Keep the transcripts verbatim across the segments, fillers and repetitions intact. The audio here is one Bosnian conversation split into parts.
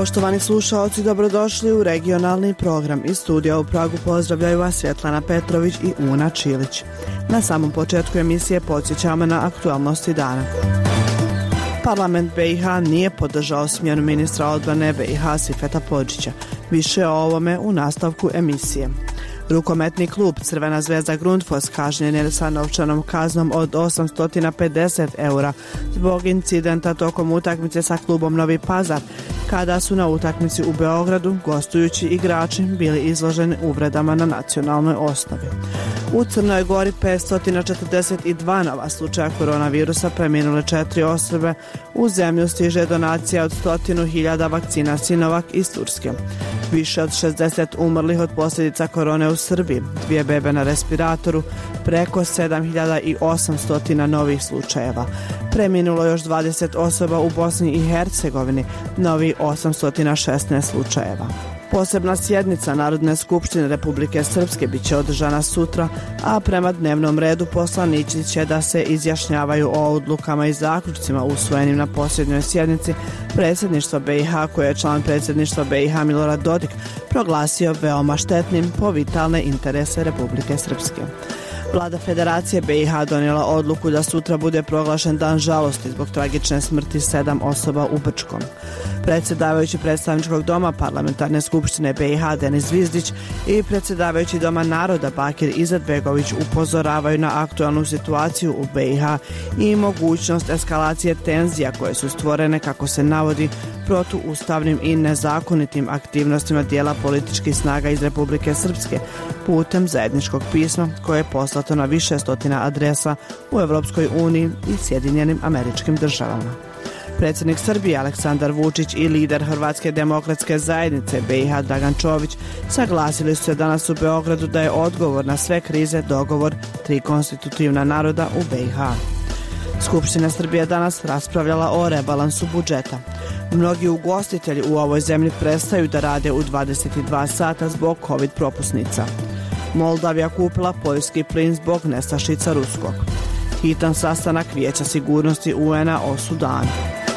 Poštovani slušaoci, dobrodošli u regionalni program. Iz studija u Pragu pozdravljaju vas Svjetlana Petrović i Una Čilić. Na samom početku emisije podsjećamo na aktualnosti dana. Parlament B i H nije podržao smjenu ministra odbrane B i H Sifeta Podžića. Više o ovome u nastavku emisije. Rukometni klub Crvena zvezda Grundfos kažnjen je sa novčanom kaznom od osamsto pedeset eura zbog incidenta tokom utakmice sa klubom Novi Pazar, kada su na utakmici u Beogradu gostujući igrači bili izloženi uvredama na nacionalnoj osnovi. U Crnoj Gori petsto četrdeset dva nova slučaja koronavirusa, preminule četiri osobe. U zemlju stiže donacija od stotinu hiljada vakcina Sinovac iz Turske. Više od šezdeset umrlih od posljedica korone u Srbiji, dvije bebe na respiratoru, preko sedam hiljada osamsto novih slučajeva. Preminulo još dvadeset osoba u Bosni i Hercegovini, novi osamsto šesnaest slučajeva. Posebna sjednica Narodne skupštine Republike Srpske bit će održana sutra, a prema dnevnom redu poslanici će da se izjašnjavaju o odlukama i zaključcima usvojenim na posljednjoj sjednici predsjedništva B i H, koje je član predsjedništva B i H Milorad Dodik proglasio veoma štetnim po vitalne interese Republike Srpske. Vlada Federacije B i H donijela odluku da sutra bude proglašen dan žalosti zbog tragične smrti sedam osoba u Brčkom. Predsjedavajući predstavničkog doma Parlamentarne skupštine B i H Denis Zvizdić i predsjedavajući Doma naroda Bakir Izetbegović upozoravaju na aktualnu situaciju u B i H i mogućnost eskalacije tenzija koje su stvorene, kako se navodi, protuustavnim i nezakonitim aktivnostima dijela političkih snaga iz Republike Srpske putem zajedničkog pisma koje je poslato na više stotina adresa u Europskoj uniji i Sjedinjenim Američkim Državama. Predsjednik Srbije Aleksandar Vučić i lider Hrvatske demokratske zajednice B i H Dragan Čović saglasili su se danas u Beogradu da je odgovor na sve krize dogovor tri konstitutivna naroda u B i H. Skupština Srbije danas raspravljala o rebalansu budžeta. Mnogi ugostitelji u ovoj zemlji prestaju da rade u dvadeset dva sata zbog COVID propusnica. Moldavija kupila poljski plin zbog nestašica ruskog. Hitan sastanak Vijeća sigurnosti U N-a o Sudanu.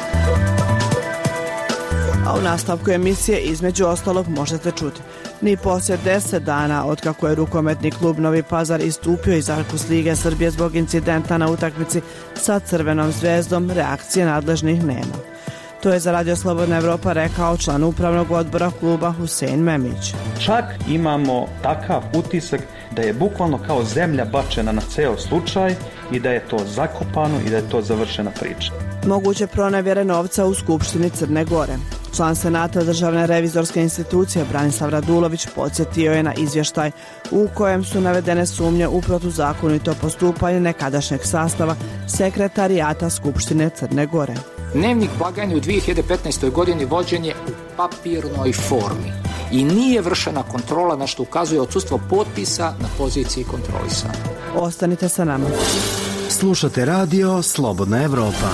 A u nastavku emisije između ostalog možete čuti: ni poslije deset dana otkako je rukometni klub Novi Pazar istupio iz Arkus Lige Srbije zbog incidenta na utakmici sa Crvenom zvezdom, reakcije nadležnih nema. To je za Radio Slobodna Evropa rekao član upravnog odbora kluba Husein Memić. Čak imamo takav utisak da je bukvalno kao zemlja bačena na ceo slučaj i da je to zakopano i da je to završena priča. Moguće pronevjere novca u Skupštini Crne Gore. Član Senata Državne revizorske institucije Branislav Radulović podsjetio je na izvještaj u kojem su navedene sumnje u protuzakonito postupanje nekadašnjeg sastava Sekretarijata Skupštine Crne Gore. Dnevnik blagajne u dvije hiljade petnaestoj. godini vođen je u papirnoj formi i nije vršena kontrola, na što ukazuje odsustvo potpisa na poziciji kontrolisana. Ostanite sa nama. Slušate radio Slobodna Evropa.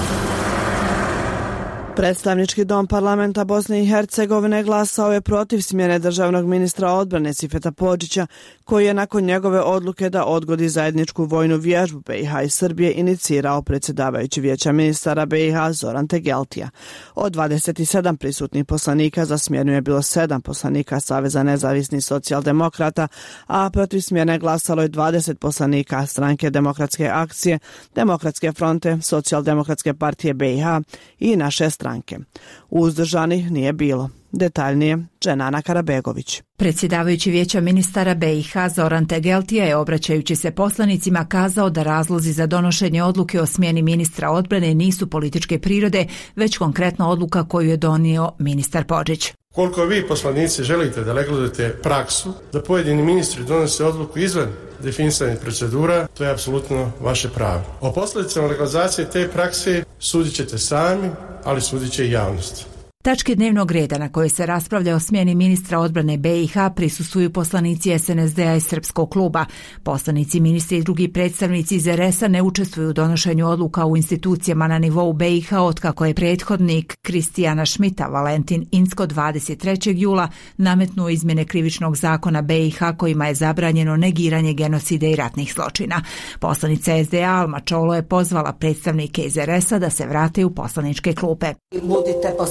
Predstavnički dom parlamenta Bosne i Hercegovine glasao je protiv smjene državnog ministra odbrane Sifeta Podžića, koji je nakon njegove odluke da odgodi zajedničku vojnu vježbu B i H i Srbije inicirao predsjedavajući Vijeća ministara B i H Zoran Tegeltija. Od dvadeset sedam prisutnih poslanika za smjenu je bilo sedam poslanika Saveza nezavisnih socijaldemokrata, a protiv smjene glasalo je dvadeset poslanika Stranke demokratske akcije, Demokratske fronte, Socijaldemokratske partije B i H i naše stranke. Uzdržanih nije bilo. Detaljnije, Dženana Karabegović. Predsjedavajući Vijeća ministara B i H Zoran Tegeltija je, obraćajući se poslanicima, kazao da razlozi za donošenje odluke o smjeni ministra odbrane nisu političke prirode, već konkretna odluka koju je donio ministar Podžić. Koliko vi poslanici želite da legalizujete praksu, da pojedini ministri donose odluku izvan definisanih procedura, to je apsolutno vaše pravo. O posljedicama legalizacije te prakse sudit ćete sami, ali sudit će i javnost. Tačke dnevnog reda na kojoj se raspravlja o smjeni ministra odbrane B i H prisustvuju poslanici S N S D-a i Srpskog kluba. Poslanici, ministri i drugi predstavnici iz R S-a ne učestvuju u donošenju odluka u institucijama na nivou B i H otkako je prethodnik Kristijana Šmita Valentin Incko dvadeset trećeg jula nametnuo izmjene krivičnog zakona B i H kojima je zabranjeno negiranje genocida i ratnih zločina. Poslanica S D A Alma Čolo je pozvala predstavnike iz R S-a da se vrate u poslaničke klupe. Budite poslanici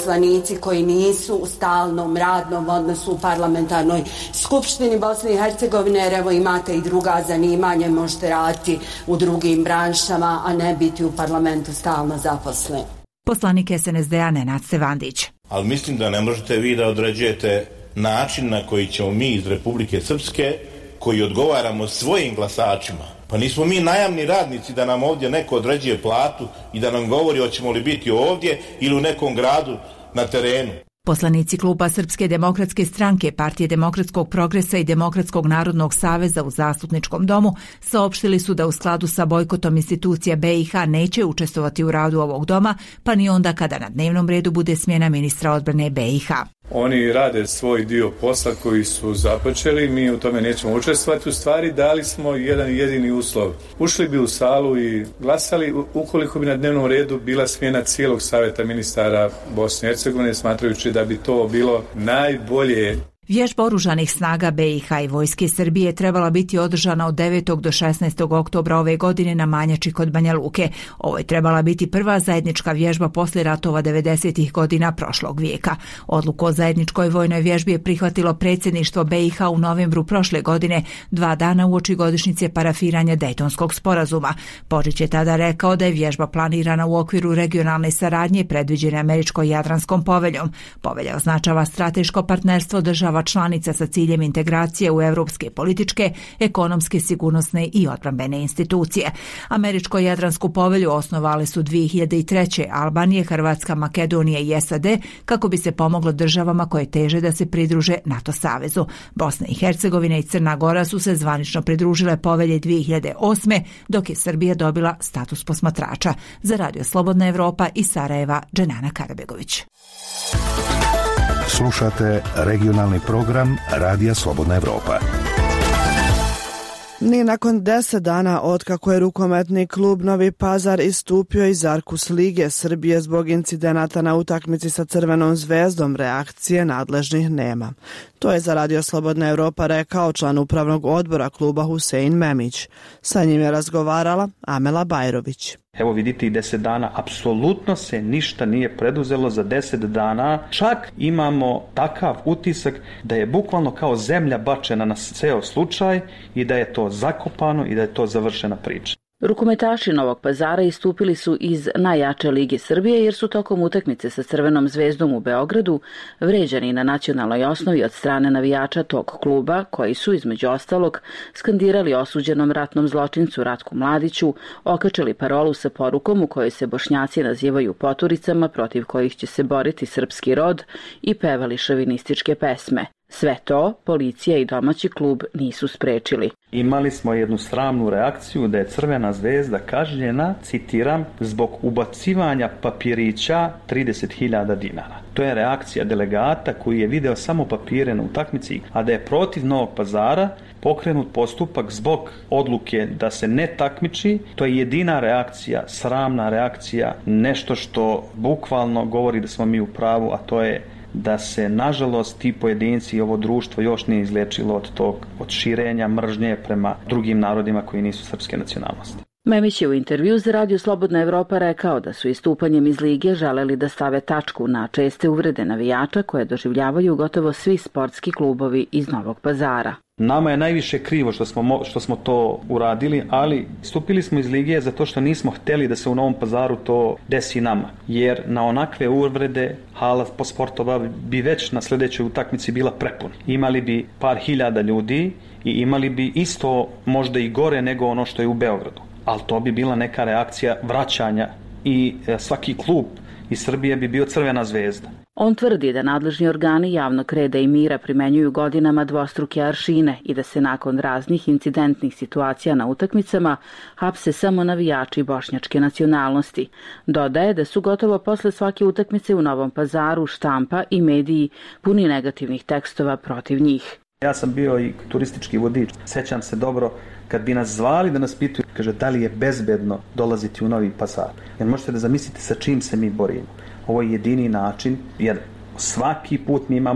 poslanici koji nisu u stalnom radnom odnosu u parlamentarnoj skupštini Bosne i Hercegovine, jer evo imate i druga zanimanja, možete raditi u drugim branšama, a ne biti u parlamentu stalno zaposlen. Poslanik S N S D-a Nenad Stevandić. Ali mislim da ne možete vi da određujete način na koji ćemo mi iz Republike Srpske, koji odgovaramo svojim glasačima. Pa nismo mi najamni radnici da nam ovdje neko određuje platu i da nam govori hoćemo li biti ovdje ili u nekom gradu na terenu. Poslanici kluba Srpske demokratske stranke, Partije demokratskog progresa i Demokratskog narodnog saveza u Zastupničkom domu saopštili su da u skladu sa bojkotom institucija B i H neće učestvovati u radu ovog doma, pa ni onda kada na dnevnom redu bude smjena ministra odbrane B i H. Oni rade svoj dio posla koji su započeli, mi u tome nećemo učestvovati. U stvari dali smo jedan jedini uslov. Ušli bi u salu i glasali ukoliko bi na dnevnom redu bila smjena cijelog savjeta ministara Bosne i Hercegovine, smatrajući da bi to bilo najbolje. Vježba oružanih snaga B i H i Vojske Srbije trebala biti održana od devetog do šesnaestog oktobra ove godine na Manjači kod Banja Luke. Ovo je trebala biti prva zajednička vježba poslije ratova devedesetih godina prošlog vijeka. Odluku o zajedničkoj vojnoj vježbi je prihvatilo predsjedništvo B i H u novembru prošle godine, dva dana uoči godišnjice parafiranja Dejtonskog sporazuma. Požić je tada rekao da je vježba planirana u okviru regionalne saradnje predviđene Američko-Jadranskom poveljom. Povelja označava strateško partnerstvo država članica sa ciljem integracije u evropske političke, ekonomske, sigurnosne i odbrambene institucije. Američko-Jadransku povelju osnovale su dvije hiljade treće. Albanije, Hrvatska, Makedonija i S A D kako bi se pomoglo državama koje teže da se pridruže NATO savezu. Bosna i Hercegovina i Crna Gora su se zvanično pridružile povelje dvije hiljade osme. dok je Srbija dobila status posmatrača. Za Radio Slobodna Evropa iz Sarajeva, Dženana Karabegović. Slušate regionalni program Radija Slobodna Evropa. Ni nakon deset dana otkako je rukometni klub Novi Pazar istupio iz Arkus Lige Srbije zbog incidenata na utakmici sa Crvenom zvezdom, reakcije nadležnih nema. To je za Radio Slobodna Evropa rekao član upravnog odbora kluba Husein Memić. Sa njim je razgovarala Amela Bajrović. Evo vidite, i deset dana apsolutno se ništa nije preduzelo za deset dana. Čak imamo takav utisak da je bukvalno kao zemlja bačena na ceo slučaj i da je to zakopano i da je to završena priča. Rukometaši Novog Pazara istupili su iz najjače Lige Srbije jer su tokom utakmice sa Crvenom zvezdom u Beogradu vređani na nacionalnoj osnovi od strane navijača tog kluba, koji su između ostalog skandirali osuđenom ratnom zločincu Ratku Mladiću, okačili parolu sa porukom u kojoj se Bošnjaci nazivaju poturicama protiv kojih će se boriti srpski rod i pevali šovinističke pesme. Sve to policija i domaći klub nisu sprečili. Imali smo jednu sramnu reakciju da je Crvena zvezda kažnjena, citiram, zbog ubacivanja papirića trideset hiljada dinara. To je reakcija delegata koji je video samo papire na utakmici, a da je protiv Novog Pazara pokrenut postupak zbog odluke da se ne takmiči. To je jedina reakcija, sramna reakcija, nešto što bukvalno govori da smo mi u pravu, a to je da se, nažalost, ti pojedinci i ovo društvo još nije izliječilo od tog, od širenja mržnje prema drugim narodima koji nisu srpske nacionalnosti. Memić je u intervju za Radio Slobodna Evropa rekao da su istupanjem iz lige želeli da stave tačku na česte uvrede navijača koje doživljavaju gotovo svi sportski klubovi iz Novog Pazara. Nama je najviše krivo što smo, što smo to uradili, ali istupili smo iz lige zato što nismo htjeli da se u Novom Pazaru to desi nama. Jer na onakve uvrede hala po sportova bi već na sljedećoj utakmici bila prepuna. Imali bi par hiljada ljudi i imali bi isto možda i gore nego ono što je u Beogradu. Ali to bi bila neka reakcija vraćanja i svaki klub iz Srbije bi bio Crvena zvezda. On tvrdi da nadležni organi javnog reda i mira primenjuju godinama dvostruke aršine i da se nakon raznih incidentnih situacija na utakmicama hapse samo navijači bošnjačke nacionalnosti. Dodaje da su gotovo posle svake utakmice u Novom Pazaru štampa i mediji puni negativnih tekstova protiv njih. Ja sam bio i turistički vodič. Sećam se dobro kad bi nas zvali da nas pitaju, kaže, da li je bezbedno dolaziti u Novi Pazar. Jer možete da zamislite sa čim se mi borimo. Ovo je jedini način, jer svaki put mi imamo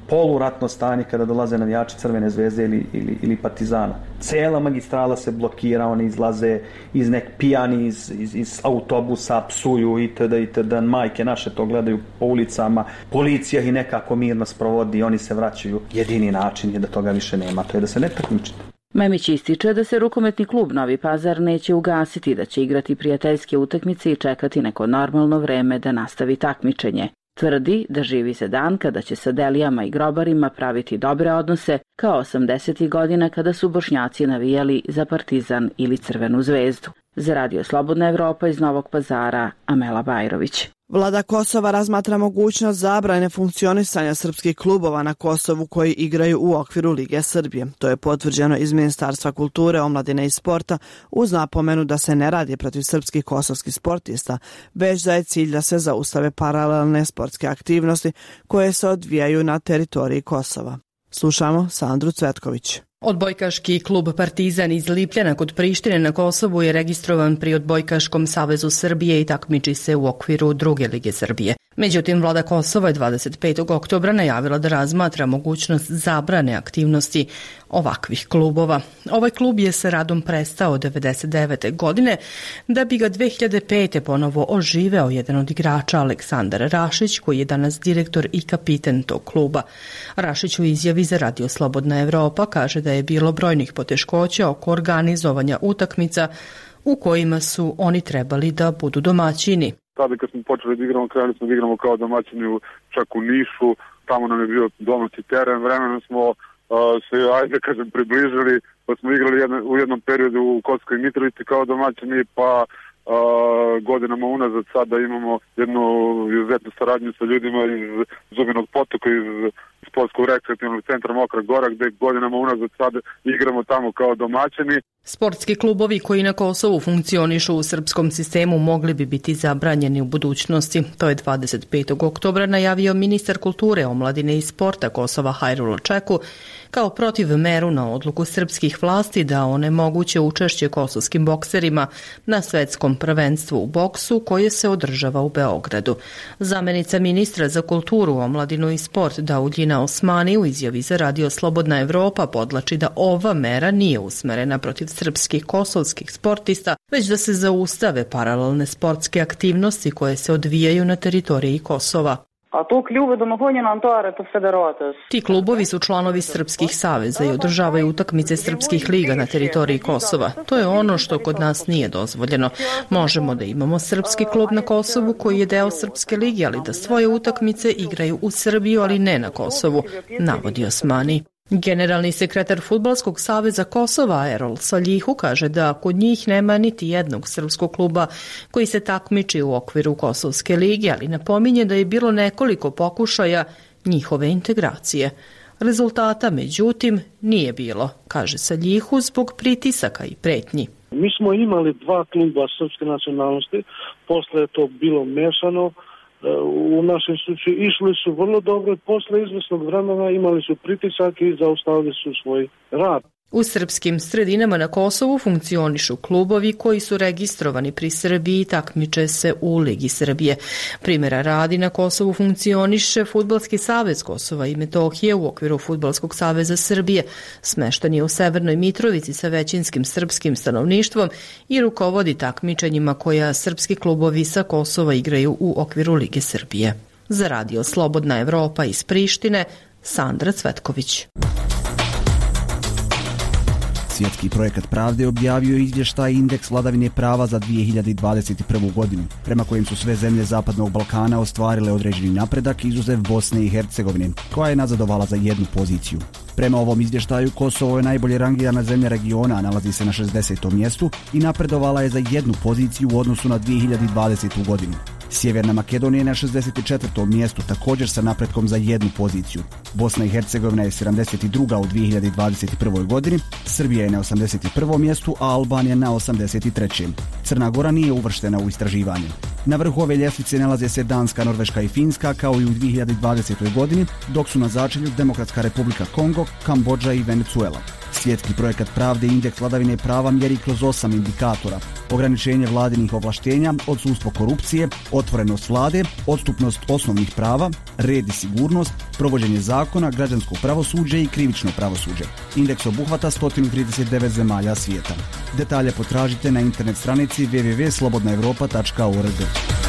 poluratno stanje kada dolaze navijači Crvene zvezde ili, ili, ili Partizana. Cela magistrala se blokira, oni izlaze iz nek pijani iz, iz, iz autobusa, psuju itd. itd. Majke naše to gledaju po ulicama, policija ih nekako mirno sprovodi, oni se vraćaju. Jedini način je da toga više nema, to je da se ne takmičite. Memić ističe da se rukometni klub Novi Pazar neće ugasiti, da će igrati prijateljske utakmice i čekati neko normalno vreme da nastavi takmičenje. Tvrdi da živi se dan kada će sa Delijama i grobarima praviti dobre odnose, kao osamdesetih godina kada su Bošnjaci navijali za Partizan ili Crvenu zvezdu. Za Radio Slobodna Evropa iz Novog Pazara, Amela Bajrović. Vlada Kosova razmatra mogućnost zabrane funkcionisanja srpskih klubova na Kosovu koji igraju u okviru Lige Srbije. To je potvrđeno iz Ministarstva kulture, omladine i sporta uz napomenu da se ne radi protiv srpskih kosovskih sportista, već da je cilj da se zaustave paralelne sportske aktivnosti koje se odvijaju na teritoriji Kosova. Slušamo Sandru Cvetković. Odbojkaški klub Partizan iz Lipljana kod Prištine na Kosovu je registrovan pri Odbojkaškom savezu Srbije i takmiči se u okviru druge Lige Srbije. Međutim, vlada Kosova je dvadeset petog oktobra najavila da razmatra mogućnost zabrane aktivnosti ovakvih klubova. Ovaj klub je sa radom prestao devedeset devete godine, da bi ga dve hiljade pete ponovo oživeo jedan od igrača, Aleksandar Rašić, koji je danas direktor i kapiten tog kluba. Rašić u izjavi za Radio Slobodna Evropa kaže da je bilo brojnih poteškoća oko organizovanja utakmica u kojima su oni trebali da budu domaćini. Tada kad smo počeli da igramo, krenuli smo da igramo kao domaćini čak u Nišu, tamo nam je bio domaći teren, vremenom smo uh, se, ajde kažem, približili, pa smo igrali jedno, u jednom periodu u Kosovskoj Mitrovici kao domaćini, pa uh, godinama unazad sada imamo jednu izuzetnu saradnju sa ljudima iz Zubinog potoka, iz sportskog rekreativnog centra Mokra Gora, gde godinama unazad sada igramo tamo kao domaćini. Sportski klubovi koji na Kosovu funkcionišu u srpskom sistemu mogli bi biti zabranjeni u budućnosti. To je dvadeset petog oktobra najavio ministar kulture, omladine i sporta Kosova Hajrul Čeku kao protiv meru na odluku srpskih vlasti da onemoguće učešće kosovskim bokserima na svetskom prvenstvu u boksu koje se održava u Beogradu. Zamenica ministra za kulturu, omladinu i sport Dauljina Osmani u izjavi za Radio Slobodna Evropa podlači da ova mera nije usmerena protiv srpskih kosovskih sportista, već da se zaustave paralelne sportske aktivnosti koje se odvijaju na teritoriji Kosova. Ti klubovi su članovi srpskih saveza i održavaju utakmice srpskih liga na teritoriji Kosova. To je ono što kod nas nije dozvoljeno. Možemo da imamo srpski klub na Kosovu koji je deo Srpske lige, ali da svoje utakmice igraju u Srbiju, ali ne na Kosovu, navodi Osmani. Generalni sekretar Fudbalskog saveza Kosova Erol Saljihu kaže da kod njih nema niti jednog srpskog kluba koji se takmiči u okviru Kosovske lige, ali napominje da je bilo nekoliko pokušaja njihove integracije. Rezultata, međutim, nije bilo, kaže Saljihu, zbog pritisaka i pretnji. Mi smo imali dva kluba srpske nacionalnosti, posle je to bilo mešano. U našem slučaju išli su vrlo dobro, posle izvesnog vremena imali su pritisak i zaustavili su svoj rad. U srpskim sredinama na Kosovu funkcionišu klubovi koji su registrovani pri Srbiji i takmiče se u Ligi Srbije. Primjera radi, na Kosovu funkcioniše Fudbalski savez Kosova i Metohije u okviru Fudbalskog saveza Srbije. Smešten je u Severnoj Mitrovici sa većinskim srpskim stanovništvom i rukovodi takmičenjima koja srpski klubovi sa Kosova igraju u okviru Lige Srbije. Za Radio Slobodna Evropa iz Prištine, Sandra Cvetković. Svjetski projekat pravde objavio izvještaj Indeks vladavine prava za dvije hiljade dvadeset prvu godinu, prema kojem su sve zemlje Zapadnog Balkana ostvarile određeni napredak izuzev Bosne i Hercegovine, koja je nazadovala za jednu poziciju. Prema ovom izvještaju, Kosovo je najbolje rangirana zemlja regiona, nalazi se na šezdesetom mjestu i napredovala je za jednu poziciju u odnosu na dvije hiljade dvadesetu godinu. Sjeverna Makedonija je na šezdeset četvrtom mjestu, također sa napretkom za jednu poziciju. Bosna i Hercegovina je sedamdeset druga u dvije hiljade dvadeset prvoj godini, Srbija je na osamdeset prvom mjestu, a Albanija na osamdeset trećem Crna Gora nije uvrštena u istraživanje. Na vrhu ove ljestvice nalaze se Danska, Norveška i Finska, kao i u dvije hiljade dvadesetoj godini, dok su na začelju Demokratska Republika Kongo, Kambodža i Venezuela. Svjetski projekat pravde i indeks vladavine prava mjeri kroz osam indikatora. Ograničenje vladinih ovlaštenja, odsustvo korupcije, otvorenost vlade, odstupnost osnovnih prava, red i sigurnost, provođenje zakona, građansko pravosuđe i krivično pravosuđe. Indeks obuhvata sto trideset devet zemalja svijeta. Detalje potražite na internet stranici w w w tačka slobodna europa tačka org.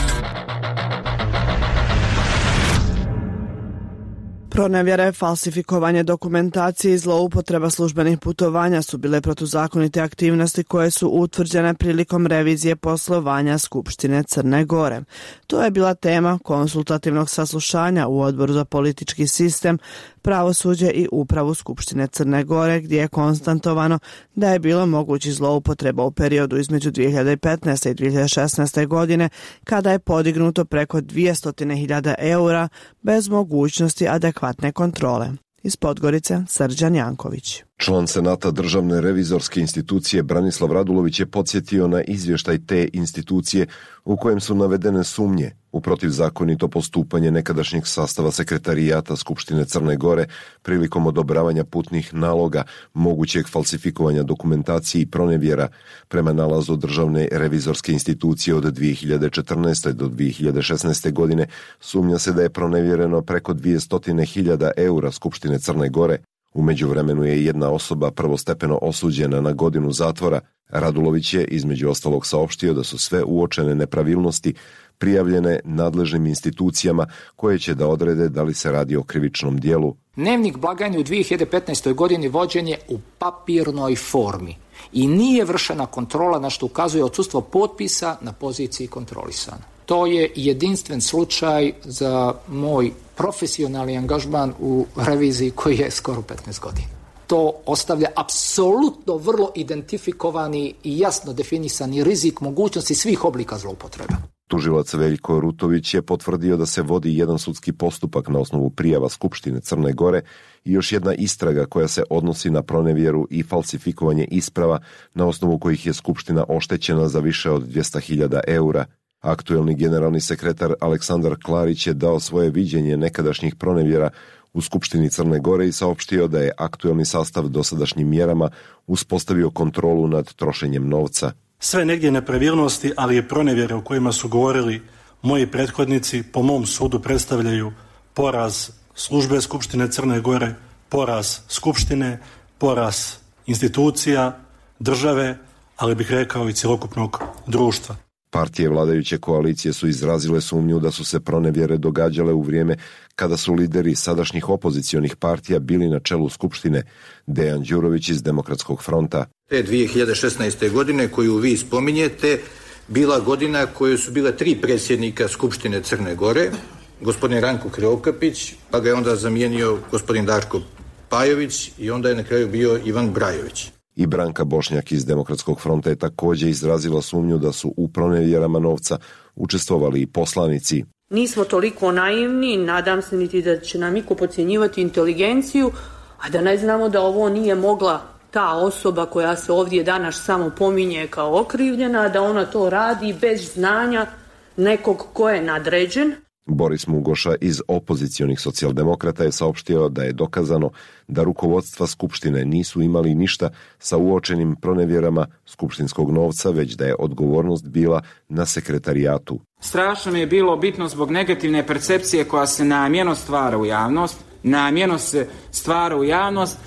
Pronevjere, falsifikovanje dokumentacije i zloupotreba službenih putovanja su bile protuzakonite aktivnosti koje su utvrđene prilikom revizije poslovanja Skupštine Crne Gore. To je bila tema konsultativnog saslušanja u Odboru za politički sistem, pravosuđe i upravu Skupštine Crne Gore, gdje je konstatovano da je bilo mogući zloupotreba u periodu između dvije hiljade petnaeste i dvije hiljade šesnaeste. godine, kada je podignuto preko dvjesto hiljada eura bez mogućnosti adekvatne kontrole. Iz Podgorice, Srđan Janković. Član Senata Državne revizorske institucije Branislav Radulović je podsjetio na izvještaj te institucije u kojem su navedene sumnje u protivzakonito postupanje nekadašnjeg sastava sekretarijata Skupštine Crne Gore prilikom odobravanja putnih naloga, mogućeg falsifikovanja dokumentacije i pronevjera. Prema nalazu Državne revizorske institucije od dvije hiljade četrnaeste. do dvije hiljade šesnaeste. godine sumnja se da je pronevjereno preko dvjesto hiljada eura Skupštine Crne Gore. U međuvremenu je jedna osoba prvostepeno osuđena na godinu zatvora. Radulović je između ostalog saopštio da su sve uočene nepravilnosti prijavljene nadležnim institucijama koje će da odrede da li se radi o krivičnom dijelu. Dnevnik blagajne u dvije hiljade petnaestoj. godini vođen je u papirnoj formi i nije vršena kontrola, na što ukazuje odsustvo potpisa na poziciji kontrolisana. To je jedinstven slučaj za moj profesionalni angažman u reviziji koji je skoro petnaest godina. To ostavlja apsolutno vrlo identifikovani i jasno definisani rizik mogućnosti svih oblika zloupotreba. Tužilac Veljko Rutović je potvrdio da se vodi jedan sudski postupak na osnovu prijava Skupštine Crne Gore i još jedna istraga koja se odnosi na pronevjeru i falsifikovanje isprava na osnovu kojih je Skupština oštećena za više od dvjesto hiljada eura. Aktuelni generalni sekretar Aleksandar Klarić je dao svoje viđenje nekadašnjih pronevjera u Skupštini Crne Gore i saopštio da je aktuelni sastav dosadašnjim mjerama uspostavio kontrolu nad trošenjem novca. Sve negdje nepravilnosti, ali i pronevjere o kojima su govorili moji prethodnici po mom sudu predstavljaju poraz službe Skupštine Crne Gore, poraz Skupštine, poraz institucija, države, ali bih rekao i cjelokupnog društva. Partije vladajuće koalicije su izrazile sumnju da su se pronevjere događale u vrijeme kada su lideri sadašnjih opozicionih partija bili na čelu Skupštine. Dejan Đurović iz Demokratskog fronta. Te dvije hiljade šesnaeste. godine koju vi spominjete bila godina koje su bila tri predsjednika Skupštine Crne Gore, gospodin Ranko Krivokapić, pa ga je onda zamijenio gospodin Darko Pajović i onda je na kraju bio Ivan Brajović. I Branka Bošnjak iz Demokratskog fronta je također izrazila sumnju da su u pronevjerama novca učestvovali i poslanici. Nismo toliko naivni, nadam se niti da će nam iko podcjenjivati inteligenciju, a da ne znamo da ovo nije mogla ta osoba koja se ovdje danas samo pominje kao okrivljena, da ona to radi bez znanja nekog ko je nadređen. Boris Mugoša iz opozicionih socijaldemokrata je saopštio da je dokazano da rukovodstva Skupštine nisu imali ništa sa uočenim pronevjerama skupštinskog novca, već da je odgovornost bila na sekretarijatu. Strašno mi je bilo bitno zbog negativne percepcije koja se namjerno stvara u javnost, namjerno se stvara u javnost,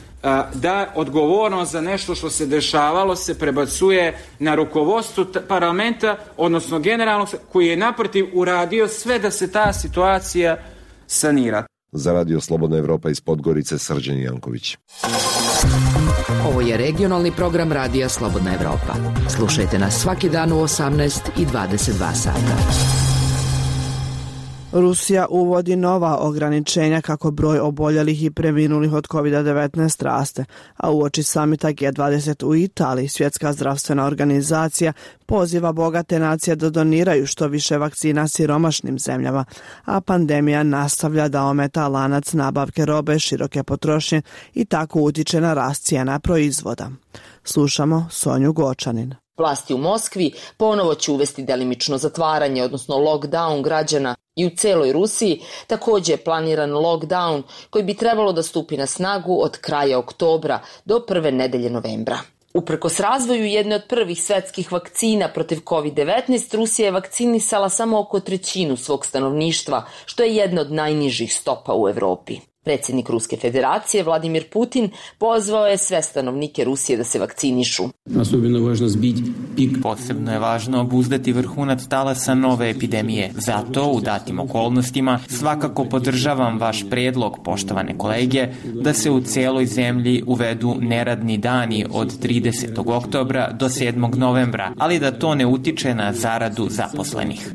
da odgovornost za nešto što se dešavalo se prebacuje na rukovodstvo parlamenta, odnosno generalnog, koji je naprotiv uradio sve da se ta situacija sanira. Za Radio Slobodna Evropa iz Podgorice, Srđan Janković. Ovo je regionalni program Radija Slobodna Evropa. Slušajte nas svaki dan u osamnaest i dvadeset dva sata. Rusija uvodi nova ograničenja kako broj oboljelih i preminulih od kovid devetnaest raste, a uoči samita G dvadeset u Italiji Svjetska zdravstvena organizacija poziva bogate nacije da doniraju što više vakcina siromašnim zemljama, a pandemija nastavlja da ometa lanac nabavke robe široke potrošnje i tako utiče na rast cijena proizvoda. Slušamo Sonju Gočanin. Vlasti u Moskvi ponovo će uvesti delimično zatvaranje, odnosno lockdown građana i u celoj Rusiji. Takođe je planiran lockdown koji bi trebalo da stupi na snagu od kraja oktobra do prve nedelje novembra. Uprkos razvoju jedne od prvih svetskih vakcina protiv kovid devetnaest, Rusija je vakcinisala samo oko trećinu svog stanovništva, što je jedna od najnižih stopa u Evropi. Predsjednik Ruske federacije Vladimir Putin pozvao je sve stanovnike Rusije da se vakcinišu. Posebno je važno obuzdati vrhunac talasa nove epidemije. Zato u datim okolnostima svakako podržavam vaš predlog, poštovane kolege, da se u celoj zemlji uvedu neradni dani od tridesetog oktobra do sedmog novembra, ali da to ne utiče na zaradu zaposlenih.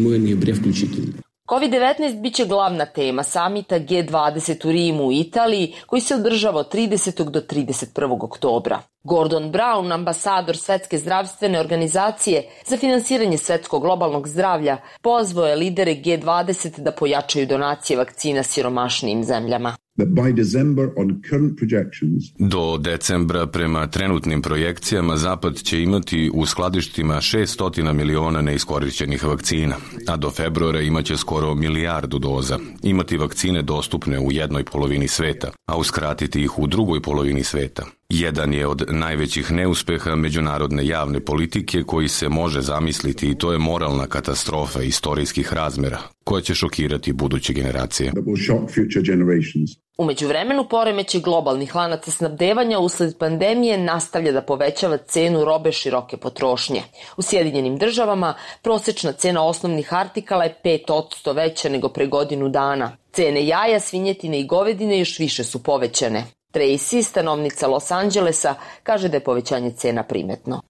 kovid devetnaest biće glavna tema samita G dvadeset u Rimu u Italiji, koji se održava od tridesetog do trideset prvog oktobra. Gordon Brown, ambasador Svetske zdravstvene organizacije za finansiranje svetskog globalnog zdravlja, pozvao je lidere G dvadeset da pojačaju donacije vakcina siromašnijim zemljama. Do decembra prema trenutnim projekcijama Zapad će imati u skladištima šesto miliona neiskorišćenih vakcina, a do februara imaće skoro milijardu doza. Imati vakcine dostupne u jednoj polovini sveta, a uskratiti ih u drugoj polovini sveta. Jedan je od najvećih neuspeha međunarodne javne politike koji se može zamisliti, i to je moralna katastrofa istorijskih razmera koja će šokirati buduće generacije. U međuvremenu poremećaj globalnih lanaca snabdevanja usled pandemije nastavlja da povećava cenu robe široke potrošnje. U Sjedinjenim državama prosečna cena osnovnih artikala je pet posto veća nego pre godinu dana. Cene jaja, svinjetine i govedine još više su povećane. Tracy, stanovnica Los Angelesa, kaže da je povećanje cena primetno.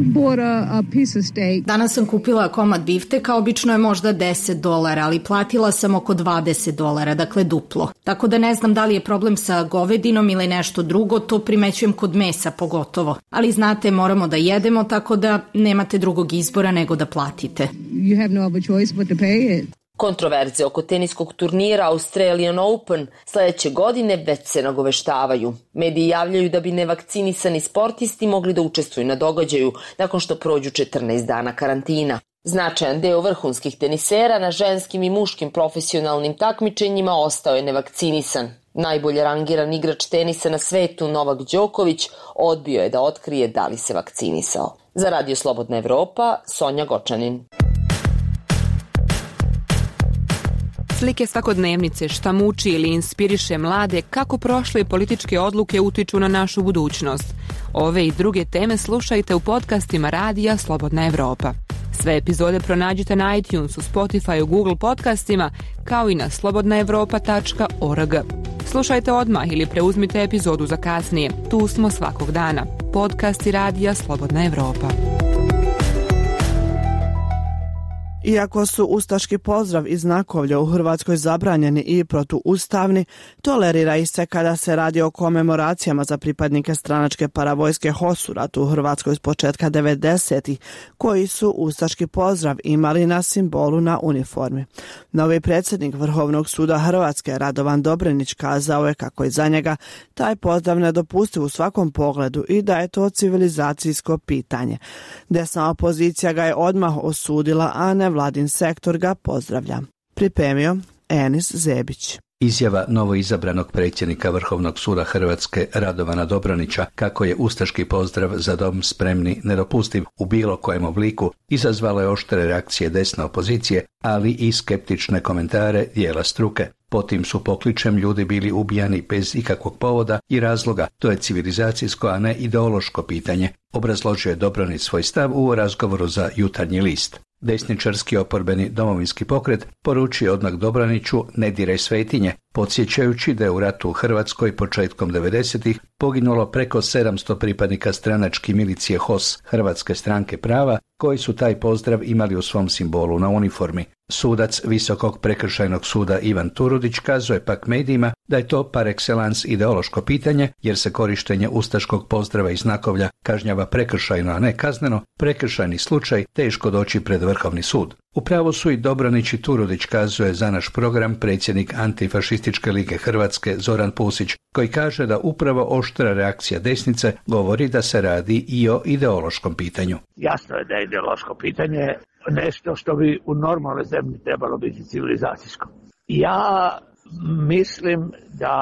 Danas sam kupila komad bifteka, obično je možda deset dolara, ali platila sam oko dvadeset dolara, dakle duplo. Tako da ne znam da li je problem sa govedinom ili nešto drugo, to primećujem kod mesa pogotovo. Ali znate, moramo da jedemo, tako da nemate drugog izbora nego da platite. You have no other choice but to pay it. Kontroverze oko teniskog turnira Australian Open sledeće godine već se nagoveštavaju. Mediji javljaju da bi nevakcinisani sportisti mogli da učestvuju na događaju nakon što prođu četrnaest dana karantina. Značajan deo vrhunskih tenisera na ženskim i muškim profesionalnim takmičenjima ostao je nevakcinisan. Najbolje rangiran igrač tenisa na svetu Novak Đoković odbio je da otkrije da li se vakcinisao. Za Radio Slobodna Evropa, Sonja Gočanin. Slike svakodnevnice, šta muči ili inspiriše mlade, kako prošle političke odluke utiču na našu budućnost. Ove i druge teme slušajte u podcastima Radija Slobodna Evropa. Sve epizode pronađite na iTunesu, Spotifyu, Google podcastima, kao i na slobodna evropa tačka org. Slušajte odmah ili preuzmite epizodu za kasnije. Tu smo svakog dana. Podcasti Radija Slobodna Evropa. Iako su ustaški pozdrav i znakovlje u Hrvatskoj zabranjeni i protuustavni, tolerira ih se kada se radi o komemoracijama za pripadnike stranačke paravojske H O S u ratu u Hrvatskoj s početka devedesetih, koji su ustaški pozdrav imali na simbolu na uniformi. Novi predsjednik Vrhovnog suda Hrvatske Radovan Dobronić kazao je kako je za njega taj pozdrav nedopustiv u svakom pogledu i da je to civilizacijsko pitanje. Desna opozicija ga je odmah osudila, a ne vladin sektor ga pozdravlja. Pripremio Enis Zebić. Izjava novoizabranog predsjednika Vrhovnog suda Hrvatske Radovana Dobronića kako je ustaški pozdrav za dom spremni nedopustiv u bilo kojem obliku izazvala je oštre reakcije desne opozicije, ali i skeptične komentare dijela struke. Po tim su pokličem ljudi bili ubijani bez ikakvog povoda i razloga. To je civilizacijsko, a ne ideološko pitanje, obrazložio je Dobronić svoj stav u razgovoru za Jutarnji list. Desničarski oporbeni Domovinski pokret poručio odmah Dobroniću ne diraj svetinje, podsjećajući da je u ratu u Hrvatskoj početkom devedesetih poginulo preko sedamsto pripadnika stranačke milicije H O S Hrvatske stranke prava, koji su taj pozdrav imali u svom simbolu na uniformi. Sudac Visokog prekršajnog suda Ivan Turudić kazuje pak medijima da je to par excellence ideološko pitanje, jer se korištenje ustaškog pozdrava i znakovlja kažnjava prekršajno, a ne kazneno, prekršajni slučaj teško doći pred Vrhovni sud. Upravo su i Dobranić i Turudić, kazuje za naš program predsjednik Antifašističke lige Hrvatske Zoran Pusić, koji kaže da upravo oštra reakcija desnice govori da se radi i o ideološkom pitanju. Jasno je da je ideološko pitanje nešto što bi u normalnoj zemlji trebalo biti civilizacijsko. Ja mislim da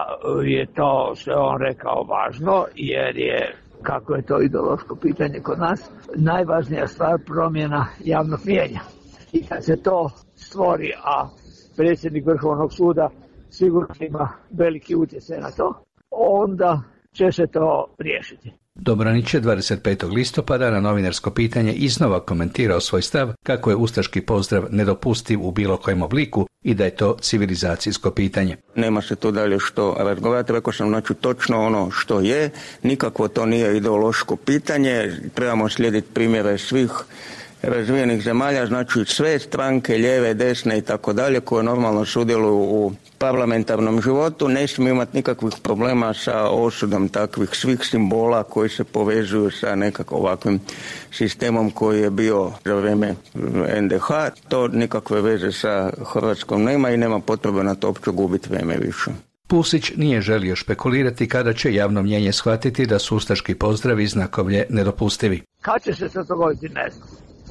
je to što je on rekao važno, jer je, kako je to ideološko pitanje kod nas, najvažnija stvar promjena javnog mijenja. I kad se to stvori, a predsjednik Vrhovnog suda sigurno ima veliki utjecaj na to, onda će se to riješiti. Dobranić je dvadeset petog listopada na novinarsko pitanje iznova komentirao svoj stav kako je ustaški pozdrav nedopustiv u bilo kojem obliku i da je to civilizacijsko pitanje. Nema se tu dalje što razgovarati, rekao sam znači točno ono što je, nikakvo to nije ideološko pitanje, trebamo slijediti primjere svih razvijenih zemalja, znači sve stranke, lijeve, desne i tako dalje, koje normalno sudjeluju u parlamentarnom životu, ne smije imati nikakvih problema sa osudom takvih svih simbola koji se povezuju sa nekako ovakvim sistemom koji je bio za vrijeme en de ha. To nikakve veze sa Hrvatskom nema i nema potrebe na to uopće gubiti vrijeme više. Pusić nije želio špekulirati kada će javno mnjenje shvatiti da su ustaški pozdravi i znakovlje nedopustivi. Kad će se to dogoditi, ne znam.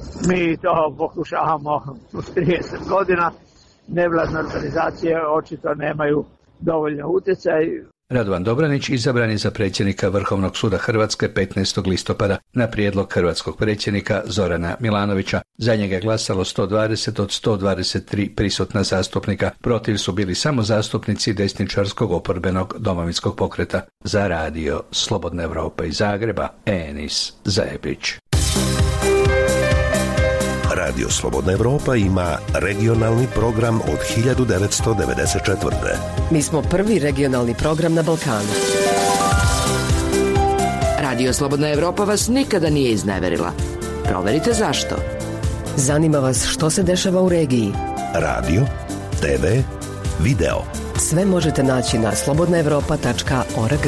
Mi to pokušavamo uz trideset godina, nevladne organizacije očito nemaju dovoljno utjecaj. Radovan Dobranić izabran je za predsjednika Vrhovnog suda Hrvatske petnaestog listopada na prijedlog hrvatskog predsjednika Zorana Milanovića. Za njega je glasalo sto dvadeset od sto dvadeset tri prisutna zastupnika. Protiv su bili samo zastupnici desničarskog oporbenog Domovinskog pokreta. Za radio Slobodna Evropa iz Zagreba, Enis Zajebić. Radio Slobodna Evropa ima regionalni program od hiljadu devetsto devedeset četvrte. Mi smo prvi regionalni program na Balkanu. Radio Slobodna Evropa vas nikada nije izneverila. Proverite zašto. Zanima vas što se dešava u regiji. Radio, te ve, video. Sve možete naći na slobodna evropa tačka org.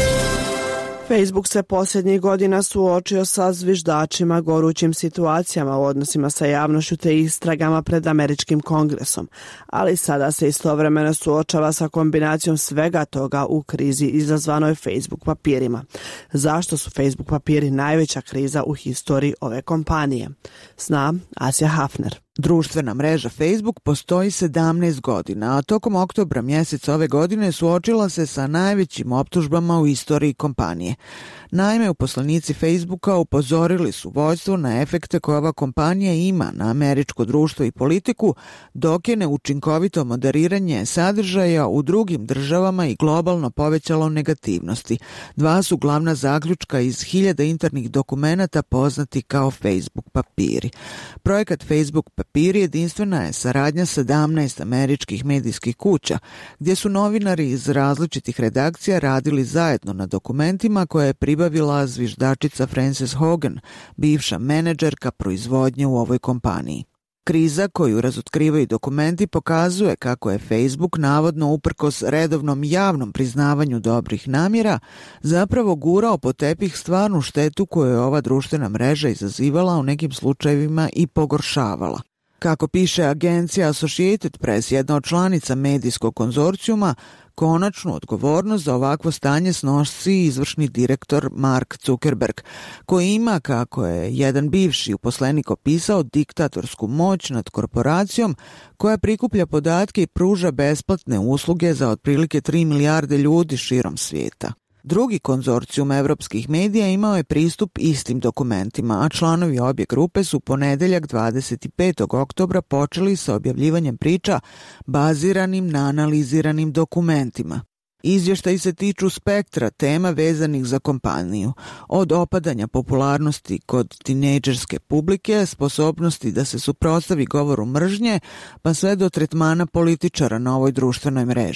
Facebook se posljednjih godina suočio sa zviždačima, gorućim situacijama u odnosima sa javnošću te istragama pred američkim kongresom, ali sada se istovremeno suočava sa kombinacijom svega toga u krizi izazvanoj Facebook papirima. Zašto su Facebook papiri najveća kriza u historiji ove kompanije? Zna Asja Hafner. Društvena mreža Facebook postoji sedamnaest godina, a tokom oktobra mjeseca ove godine suočila se sa najvećim optužbama u istoriji kompanije. Naime, uposlenici Facebooka upozorili su vodstvo na efekte koje ova kompanija ima na američko društvo i politiku, dok je neučinkovito moderiranje sadržaja u drugim državama i globalno povećalo negativnosti. Dva su glavna zaključka iz hiljada internih dokumenata poznati kao Facebook papiri. Projekat Facebook papiri jedinstvena je saradnja sedamnaest američkih medijskih kuća, gdje su novinari iz različitih redakcija radili zajedno na dokumentima koje je pribavila zviždačica Frances Hogan, bivša menadžerka proizvodnje u ovoj kompaniji. Kriza koju razotkrivaju dokumenti pokazuje kako je Facebook navodno uprkos redovnom javnom priznavanju dobrih namjera zapravo gurao po tepih stvarnu štetu koju je ova društvena mreža izazivala u nekim slučajevima i pogoršavala. Kako piše agencija Associated Press, jedna od članica medijskog konzorcijuma, konačnu odgovornost za ovakvo stanje snosi izvršni direktor Mark Zuckerberg, koji ima, kako je jedan bivši uposlenik opisao, diktatorsku moć nad korporacijom koja prikuplja podatke i pruža besplatne usluge za otprilike tri milijarde ljudi širom svijeta. Drugi konzorcijum evropskih medija imao je pristup istim dokumentima, a članovi obje grupe su ponedeljak dvadeset petog oktobra počeli sa objavljivanjem priča baziranim na analiziranim dokumentima. Izvještaji se tiču spektra tema vezanih za kompaniju, od opadanja popularnosti kod tinejdžerske publike, sposobnosti da se suprotstavi govoru mržnje, pa sve do tretmana političara na ovoj društvenoj mreži.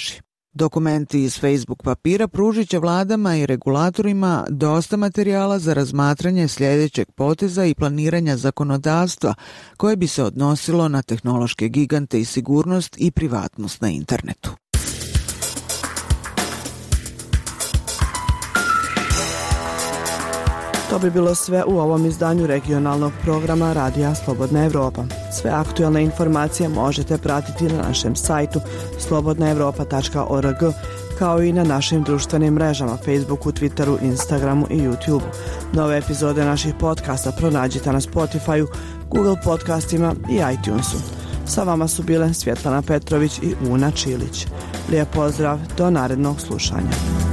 Dokumenti iz Facebook papira pružit će vladama i regulatorima dosta materijala za razmatranje sljedećeg poteza i planiranja zakonodavstva koje bi se odnosilo na tehnološke gigante i sigurnost i privatnost na internetu. To bi bilo sve u ovom izdanju regionalnog programa Radija Slobodna Evropa. Sve aktualne informacije možete pratiti na našem sajtu slobodna evropa tačka org, kao i na našim društvenim mrežama Facebooku, Twitteru, Instagramu i YouTubeu. Nove epizode naših podcasta pronađite na Spotifyu, Google podcastima i iTunesu. Sa vama su bile Svjetlana Petrović i Una Čilić. Lijep pozdrav, do narednog slušanja.